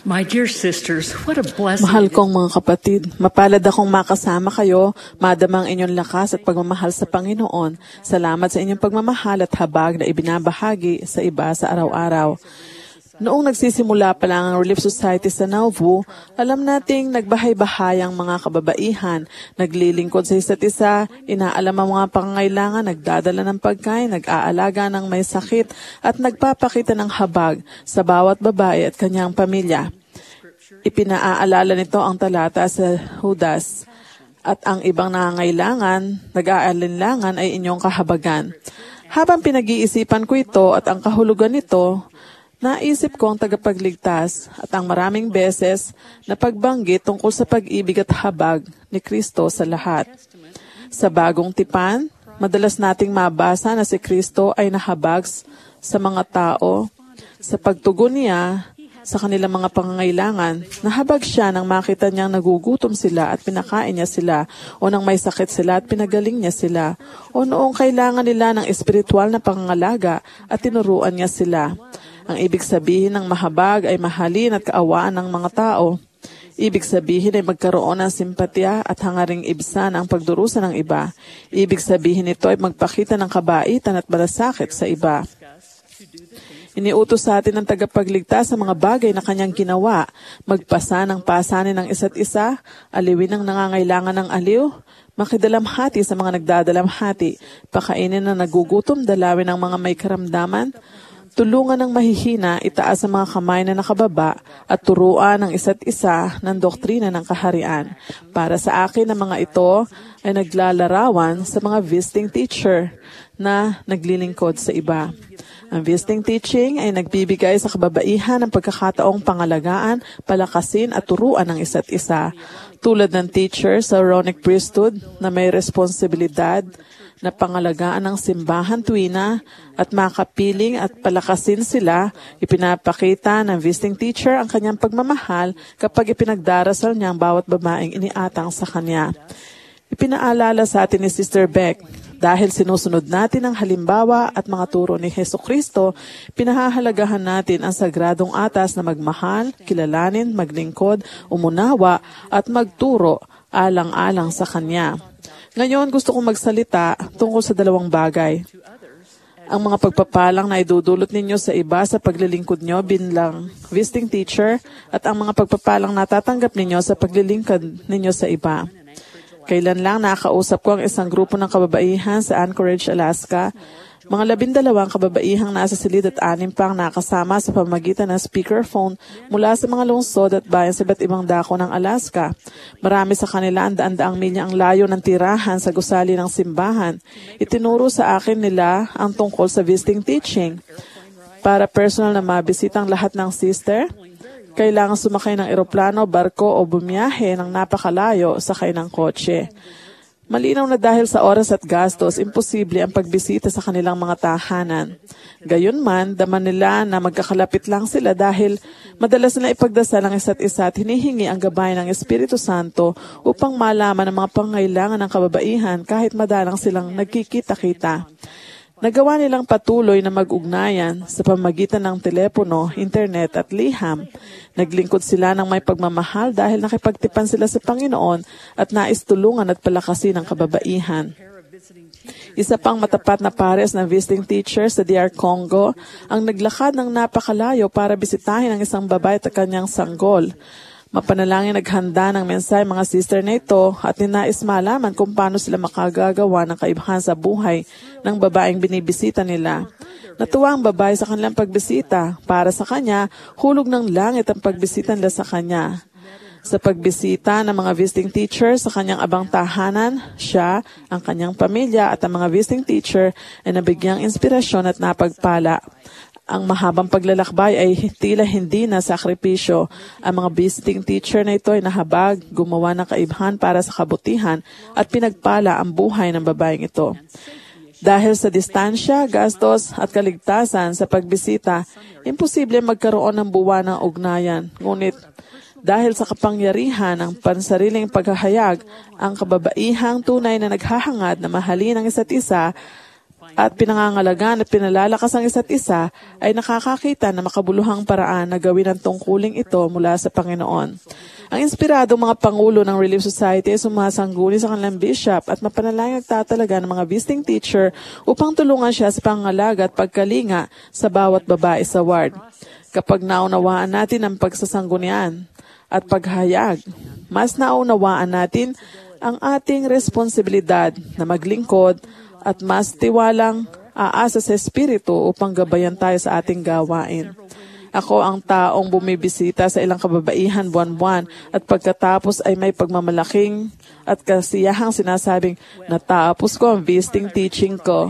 My dear sisters, what a blessing. Mahal kong mga kapatid, mapalad akong makasama kayo, madamang inyong lakas at pagmamahal sa Panginoon. Salamat sa inyong pagmamahal at habag na ibinabahagi sa iba sa araw-araw. Noong nagsisimula pa lang ang Relief Society sa Nauvoo, alam nating nagbahay-bahayang mga kababaihan, naglilingkod sa isa't isa, inaalam ang mga pangangailangan, nagdadala ng pagkain, nag-aalaga ng may sakit, at nagpapakita ng habag sa bawat babae at kanyang pamilya. Ipinaaalala nito ang talata sa Judas, at ang ibang nangangailangan, nag-aalinlangan ay inyong kahabagan. Habang pinag-iisipan ko ito at ang kahulugan nito, naisip ko ang tagapagligtas at ang maraming beses na pagbanggit tungkol sa pag-ibig at habag ni Kristo sa lahat. Sa Bagong Tipan, madalas nating mabasa na si Kristo ay nahabag sa mga tao. Sa pagtugon niya sa kanilang mga pangangailangan, nahabag siya nang makita niyang nagugutom sila at pinakain niya sila, o nang may sakit sila at pinagaling niya sila, o noong kailangan nila ng espiritual na pangangalaga at tinuruan niya sila. Ang ibig sabihin ng mahabag ay mahalin at kaawaan ng mga tao. Ibig sabihin ay magkaroon ng simpatya at hangaring ibsan ang pagdurusa ng iba. Ibig sabihin nito ay magpakita ng kabaitan at malasakit sa iba. Iniutos sa atin ng tagapagligtas sa mga bagay na kanyang ginawa, magpasa ng pasanin ng isa't isa, aliwin ang nangangailangan ng aliw, makidalamhati sa mga nagdadalamhati, pakainin ng nagugutom, dalawin ang mga may karamdaman, tulungan ng mahihina, itaas ang mga kamay na nakababa, at turuan ng isa't isa ng doktrina ng kaharian. Para sa akin, ang mga ito ay naglalarawan sa mga visiting teacher na naglilingkod sa iba. Ang visiting teaching ay nagbibigay sa kababaihan ng pagkakataong pangalagaan, palakasin at turuan ng isa't isa. Tulad ng teacher sa Aaronic priesthood na may responsibilidad na pangalagaan ng simbahan tuwina at makapiling at palakasin sila, ipinapakita ng visiting teacher ang kanyang pagmamahal kapag ipinagdarasal niya ang bawat babaeng iniatang sa kanya. Ipinaalala sa atin ni Sister Beck, dahil sinusunod natin ang halimbawa at mga turo ni Hesukristo, pinahahalagahan natin ang sagradong atas na magmahal, kilalanin, maglingkod, umunawa at magturo alang-alang sa Kanya. Ngayon, gusto kong magsalita tungkol sa dalawang bagay. Ang mga pagpapalang na idudulot ninyo sa iba sa paglilingkod nyo bilang visiting teacher at ang mga pagpapalang natatanggap ninyo sa paglilingkod ninyo sa iba. Kailan lang nakausap ko ang isang grupo ng kababaihan sa Anchorage, Alaska. Mga 12 kababaihang nasa silid at 6 pang nakasama sa pamamagitan ng speakerphone mula sa mga lungsod at bayan sa iba't ibang dako ng Alaska. Marami sa kanila ang daan-daang milya ang layo ng tirahan sa gusali ng simbahan. Itinuro sa akin nila ang tungkol sa visiting teaching. Para personal na mabisita ang lahat ng sister, kailangan sumakay ng eroplano, barko o bumiyahe ng napakalayo sakay ng kotse. Malinaw na dahil sa oras at gastos, imposible ang pagbisita sa kanilang mga tahanan. Gayunman, daman nila na magkakalapit lang sila dahil madalas na ipagdasal ang isa't isa at hinihingi ang gabay ng Espiritu Santo upang malaman ang mga pangailangan ng kababaihan kahit madalang silang nagkikita-kita. Nagawa nilang patuloy na mag-ugnayan sa pamamagitan ng telepono, internet at liham. Naglingkod sila ng may pagmamahal dahil nakipagtipan sila sa Panginoon at nais tulungan at palakasin ang kababaihan. Isa pang matapat na pares ng visiting teacher sa DR Congo ang naglakad ng napakalayo para bisitahin ang isang babae at kanyang sanggol. Mapanalangin naghanda ng mensahe mga sister na ito at ninais malaman kung paano sila makagagawa ng kaibahan sa buhay ng babaeng binibisita nila. Natuwa ang babae sa kanilang pagbisita. Para sa kanya, hulog ng langit ang pagbisita nila sa kanya. Sa pagbisita ng mga visiting teacher sa kanyang abang tahanan, siya, ang kanyang pamilya at ang mga visiting teacher ay nabigyang inspirasyon at napagpala. Ang mahabang paglalakbay ay tila hindi na sakripisyo. Ang mga visiting teacher na ito ay nahabag, gumawa ng kaibahan para sa kabutihan at pinagpala ang buhay ng babaeng ito. Dahil sa distansya, gastos at kaligtasan sa pagbisita, imposible magkaroon ng buwan ng ugnayan. Ngunit dahil sa kapangyarihan ng pansariling paghahayag, ang kababaihang tunay na naghahangad na mahalin ang isa't isa at pinangangalagaan at pinalalakas ang isa't isa ay nakakakita na makabuluhang paraan na gawin ang tungkuling ito mula sa Panginoon. Ang inspiradong mga pangulo ng Relief Society ay sumasangguni sa kanilang bishop at mapanalangin nagtatalaga ng mga visiting teacher upang tulungan siya sa pangangalaga at pagkalinga sa bawat babae sa ward. Kapag naunawaan natin ang pagsasanggunian at paghayag, mas naunawaan natin ang ating responsibilidad na maglingkod at mas tiwalang aasa sa Espiritu upang gabayan tayo sa ating gawain. Ako ang taong bumibisita sa ilang kababaihan buwan-buwan at pagkatapos ay may pagmamalaking at kasiyahang sinasabing, natapos ko ang visiting teaching ko.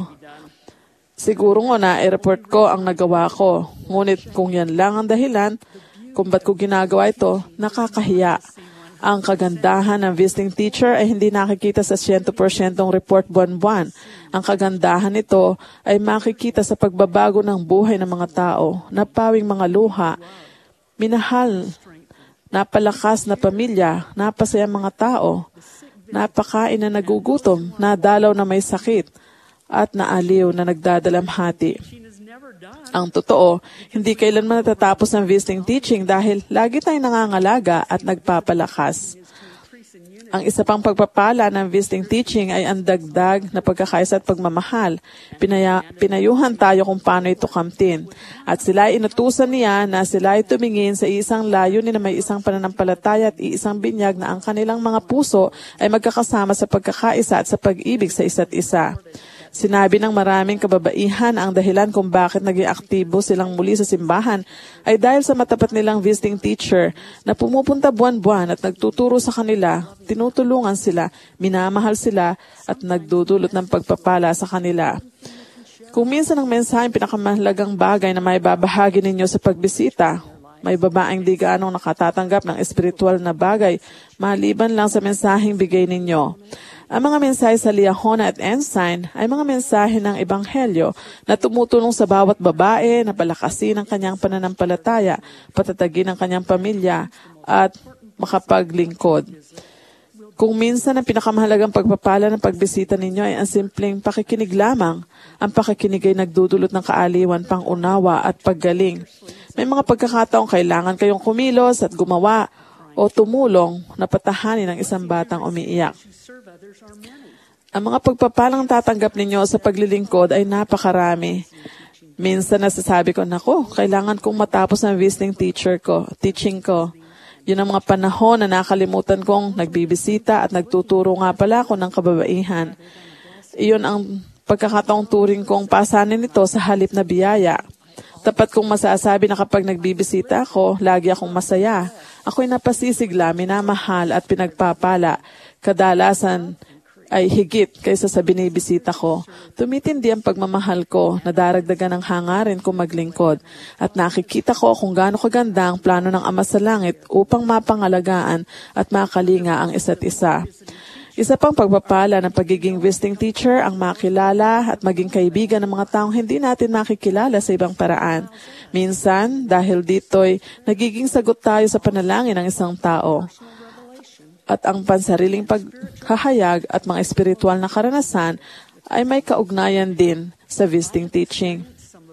Siguro nga na-report ko ang nagawa ko. Ngunit kung yan lang ang dahilan kung ba't ko ginagawa ito, nakakahiya. Ang kagandahan ng visiting teacher ay hindi nakikita sa 100% report buwan-buwan. Ang kagandahan nito ay makikita sa pagbabago ng buhay ng mga tao, napawing mga luha, minahal, napalakas na pamilya, napasayang mga tao, napakain na nagugutom, nadalaw na may sakit, at naaliw na nagdadalamhati. Ang totoo, hindi kailanman natatapos ang visiting teaching dahil lagi tayong nangangalaga at nagpapalakas. Ang isa pang pagpapala ng visiting teaching ay ang dagdag na pagkakaisa at pagmamahal. Pinayuhan tayo kung paano ito kamtin. At sila ay inutusan niya na sila ay tumingin sa isang layunin na may isang pananampalataya at isang binyag na ang kanilang mga puso ay magkakasama sa pagkakaisa at sa pag-ibig sa isa't isa. Sinabi ng maraming kababaihan ang dahilan kung bakit naging aktibo silang muli sa simbahan ay dahil sa matapat nilang visiting teacher na pumupunta buwan-buwan at nagtuturo sa kanila, tinutulungan sila, minamahal sila at nagdudulot ng pagpapala sa kanila. Kung minsan ang mensahe ang pinakamahalagang bagay na may babahagi ninyo sa pagbisita, may babaeng di gaanong nakatatanggap ng espiritual na bagay maliban lang sa mensaheng bigay ninyo. Ang mga mensahe sa Liahona at Ensign ay mga mensahe ng Ebanghelyo na tumutulong sa bawat babae na palakasin ang kanyang pananampalataya, patatagin ang kanyang pamilya, at makapaglingkod. Kung minsan ang pinakamahalagang pagpapala ng pagbisita ninyo ay ang simpleng pakikinig lamang, ang pakikinig ay nagdudulot ng kaaliwan, pangunawa at paggaling. May mga pagkakataong kailangan kayong kumilos at gumawa o tumulong na patahanin ang isang batang umiiyak. Ang mga pagpapalang tatanggap ninyo sa paglilingkod ay napakarami. Minsan nasasabi ko, naku, kailangan kong matapos ang visiting teaching ko. Yun ang mga panahon na nakalimutan kong nagbibisita at nagtuturo nga pala ako ng kababaihan. Iyon ang pagkakataong turing kong pasanin ito sa halip na biyaya. Tapat kong masasabi na kapag nagbibisita ako, lagi akong masaya. Ako'y napasisigla, minamahal at pinagpapala. Kadalasan ay higit kaysa sa binibisita ko. Tumitindi ang pagmamahal ko, nadaragdagan ng hangarin kong maglingkod. At nakikita ko kung gaano kaganda ang plano ng Ama sa Langit upang mapangalagaan at makalinga ang isa't isa. Isa pang pagpapala ng pagiging visiting teacher ang makilala at maging kaibigan ng mga taong hindi natin makikilala sa ibang paraan. Minsan, dahil dito'y nagiging sagot tayo sa panalangin ng isang tao. At ang pansariling paghahayag at mga espiritual na karanasan ay may kaugnayan din sa visiting teaching.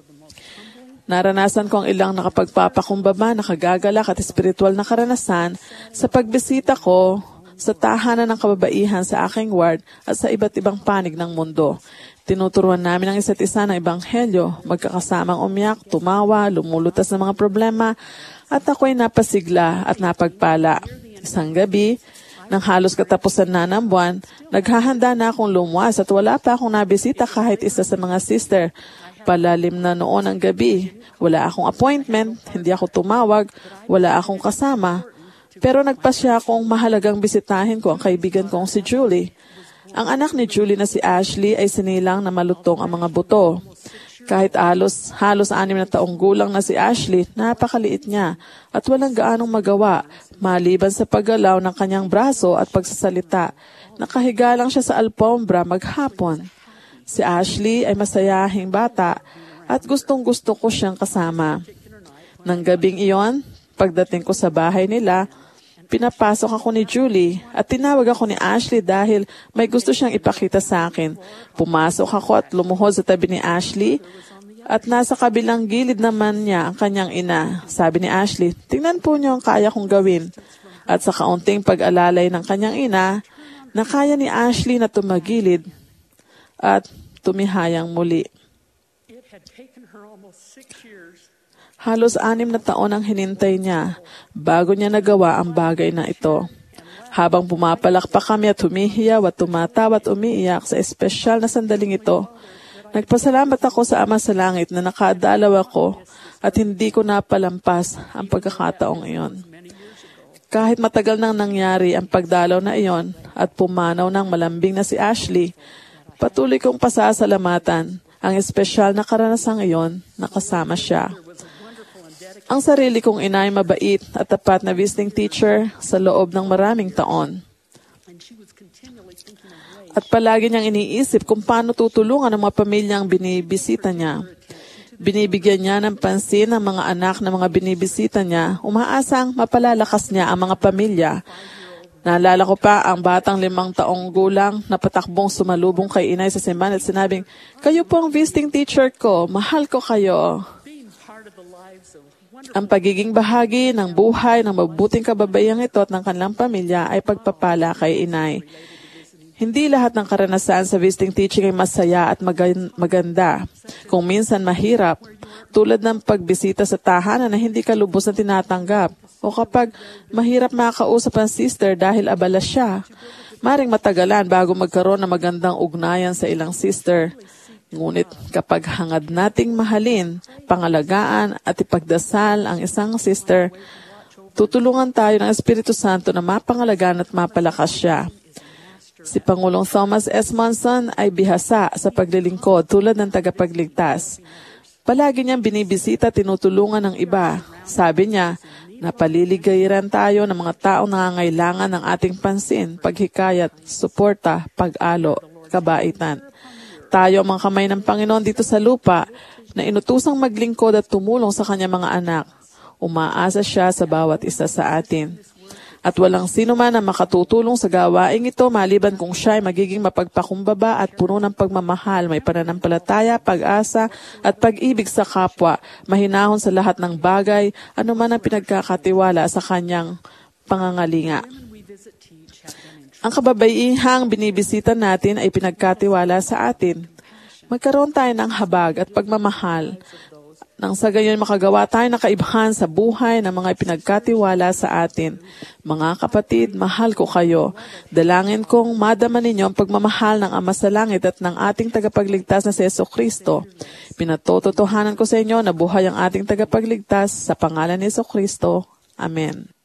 Naranasan ko ang ilang nakapagpapakumbaba, nakagagalak at espiritual na karanasan sa pagbisita ko sa tahanan ng kababaihan sa aking ward at sa iba't ibang panig ng mundo. Tinuturuan namin ang isa't isa ng Ebanghelyo, magkakasamang umiyak, tumawa, lumulutas ng mga problema, at ako'y napasigla at napagpala. Isang gabi, nang halos katapusan na ng buwan, naghahanda na akong lumuwas at wala pa akong nabisita kahit isa sa mga sister. Palalim na noon ang gabi. Wala akong appointment, hindi ako tumawag, wala akong kasama. Pero nagpasya akong mahalagang bisitahin ko ang kaibigan kong si Julie. Ang anak ni Julie na si Ashley ay sinilang na malutong ang mga buto. Kahit halos 6 na taong gulang na si Ashley, napakaliit niya at walang gaanong magawa maliban sa paggalaw ng kanyang braso at pagsasalita. Nakahiga lang siya sa alpombra maghapon. Si Ashley ay masayahing bata at gustong-gusto ko siyang kasama. Nang gabing iyon, pagdating ko sa bahay nila, Pinapasok ako ni Julie at tinawag ako ni Ashley dahil may gusto siyang ipakita sa akin. Pumasok ako at lumuhod sa tabi ni Ashley at nasa kabilang gilid naman niya ang kanyang ina. Sabi ni Ashley, tingnan po niyo ang kaya kong gawin. At sa kaunting pag-alalay ng kanyang ina, nakaya ni Ashley na tumagilid at tumihayang muli. Halos 6 na taon ang hinintay niya bago niya nagawa ang bagay na ito. Habang pumapalakpak kami at humihiyaw at tumatawa at umiiyak sa espesyal na sandaling ito, nagpasalamat ako sa Ama sa Langit na nakadalaw ako at hindi ko napalampas ang pagkakataong iyon. Kahit matagal nang nangyari ang pagdalaw na iyon at pumanaw ng malambing na si Ashley, patuloy kong pasasalamatan ang espesyal na karanasang iyon na kasama siya. Ang sarili kong ina ay mabait at tapat na visiting teacher sa loob ng maraming taon. At palagi niyang iniisip kung paano tutulungan ang mga pamilyang binibisita niya. Binibigyan niya ng pansin ang mga anak ng mga binibisita niya, umaasang mapalalakas niya ang mga pamilya. Naalala ko pa ang batang 5 taong gulang na patakbong sumalubong kay inay sa simbahan at sinabing, "Kayo po ang visiting teacher ko, mahal ko kayo." Ang pagiging bahagi ng buhay ng mabuting kababayang ito at ng kanilang pamilya ay pagpapala kay inay. Hindi lahat ng karanasan sa visiting teaching ay masaya at maganda. Kung minsan mahirap, tulad ng pagbisita sa tahanan na hindi ka lubos na tinatanggap, o kapag mahirap makausap ang sister dahil abala siya, maring matagalan bago magkaroon ng magandang ugnayan sa ilang sister. Ngunit kapag hangad nating mahalin, pangalagaan at ipagdasal ang isang sister, tutulungan tayo ng Espiritu Santo na mapangalagaan at mapalakas siya. Si Pangulong Thomas S. Monson ay bihasa sa paglilingkod tulad ng tagapagligtas. Palagi niyang binibisita at tinutulungan ng iba. Sabi niya, napaliligayiran tayo ng mga taong nangangailangan ng ating pansin, paghikayat, suporta, pag-alo, kabaitan. Tayo ang mga kamay ng Panginoon dito sa lupa na inutusang maglingkod at tumulong sa kanyang mga anak. Umaasa siya sa bawat isa sa atin. At walang sino man ang makatutulong sa gawaing ito maliban kung siya ay magiging mapagpakumbaba at puno ng pagmamahal, may pananampalataya, pag-asa at pag-ibig sa kapwa, mahinahon sa lahat ng bagay, anuman ang pinagkakatiwala sa kanyang pangangalinga. Ang kababaihang binibisita natin ay pinagkatiwala sa atin. Magkaroon tayo ng habag at pagmamahal nang sa gayon makagawa tayo ng kaibahan sa buhay ng mga ipinagkatiwala sa atin. Mga kapatid, mahal ko kayo. Dalangin kong madama ninyo ang pagmamahal ng Ama sa Langit at ng ating tagapagligtas na si Jesucristo. Pinatototohanan ko sa inyo na buhay ang ating tagapagligtas sa pangalan ni Jesucristo. Amen.